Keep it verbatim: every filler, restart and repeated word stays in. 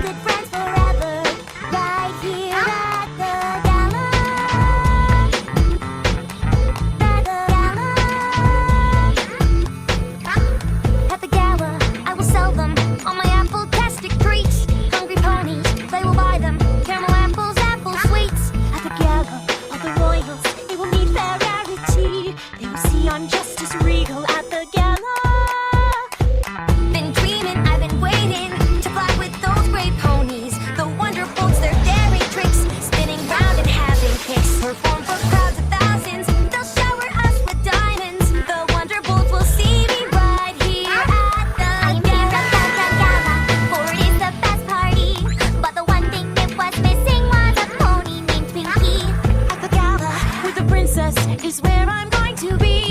good friends forever. Right here at the gala. At the gala. At the gala, I will sell them all my apple-tastic treats. Hungry ponies, they will buy them. Caramel apples, apple sweets. At the gala, all the royals, they will meet their rarity. They will see I'm just as regal at the gala. Been dreaming, I've been waiting to fly with those great ponies. The wonderbolts, their daring tricks, spinning round and having kicks. Perform for crowds of thousands, they'll shower us with diamonds. The wonderbolts will see me right here at the gala. For it is the best party, but the one thing it was missing was a pony named Pinky. At the gala, with the princess is where I'm going to be.